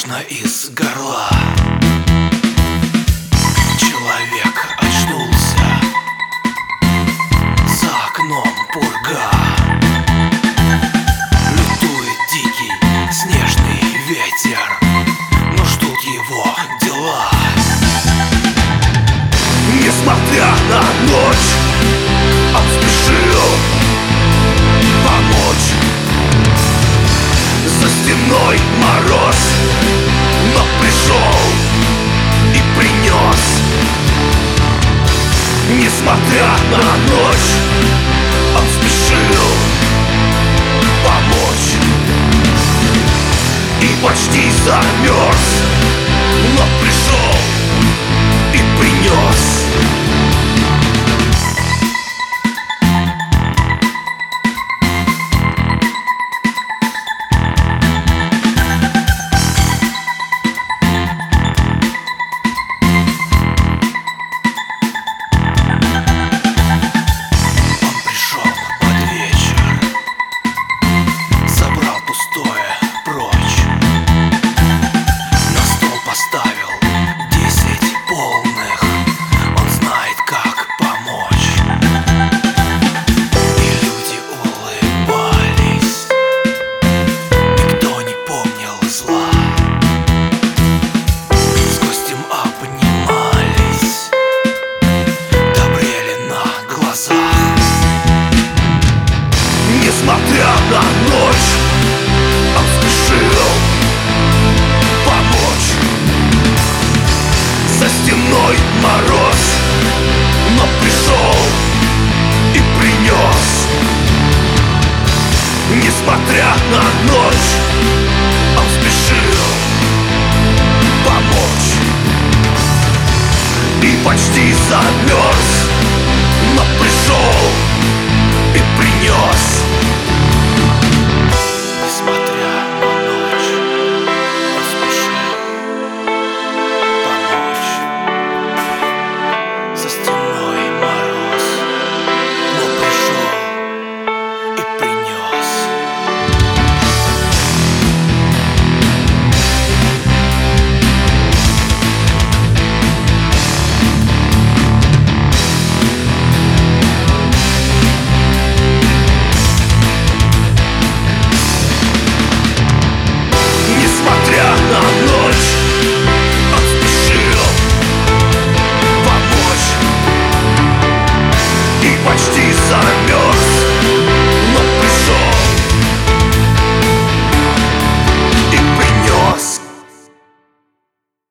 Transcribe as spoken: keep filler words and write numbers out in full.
Можно из горла. Человек очнулся, за окном пурга. Лютует дикий снежный ветер, но ждут его дела. Несмотря на ночь, он спешил помочь. За стеной мороз, но пришел и принес. Несмотря на ночь, он спешил помочь. И почти замерз, но пришел и принес. Несмотря на ночь, он спешил помочь. За стеной мороз, но пришел и принес. Несмотря на ночь, он спешил помочь. И почти замерз, но